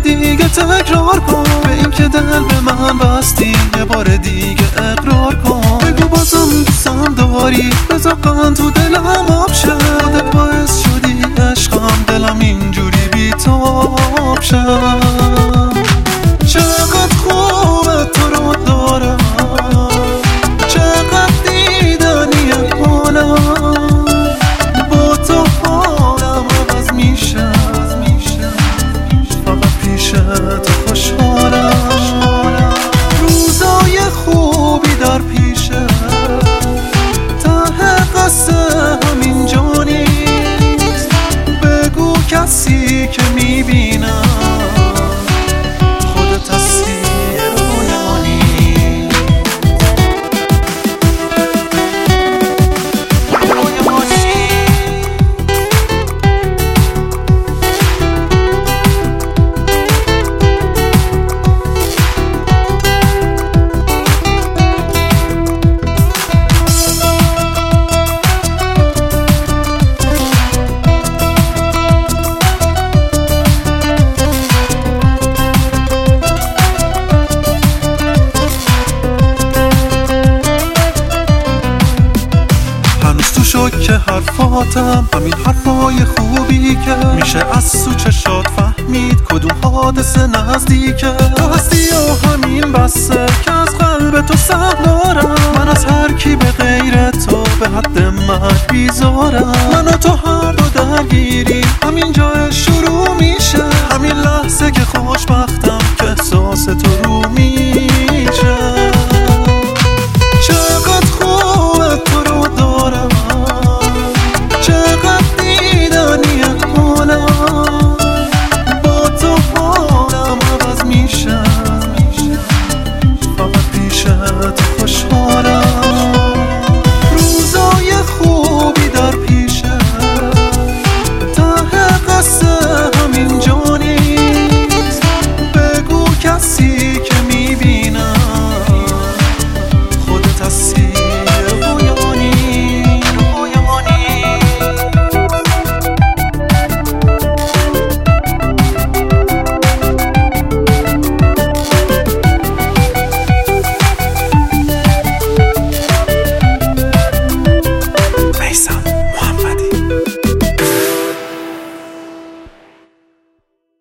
دیگه تکرار کن، به این که دل به من بستی یه بار دیگه اقرار کن. بگو بازم دوستم داری، بذار قند تو دلم آب شه. خودت باعث شدی عشقم دلم اینجوری بی‌تاب شه. چقدر خوبه تو رو دارم، چقدر دیدنی حالم، با تو حالم عوض میشه، فقط پیش تو خوشحالم. روزای خوبی در پیشه، ته قصه همینجا نیست. بگو کسی که میبینم خودت هستی رویانی. که حرفاتم همین حرفای خوبی که میشه از تو چشات فهمید کدوم حادثه نزدیکه. تو هستی و همین بسه که از قلب تو سهم دارم. من از هر کی به غیر تو به حد مرگ بیزارم. من و تو هر دو درگیری همین جای شروع میشه. همین لحظه که خوشبختم که احساس تو رو میشه. چقدر خوبه تو رو دارم، چقدر دیدنی حالم، با تو حالم عوض میشه، فقط پیش تو خوشحالم. روزای خوبی در پیشه، ته قصه همینجا نیست. بگو کسی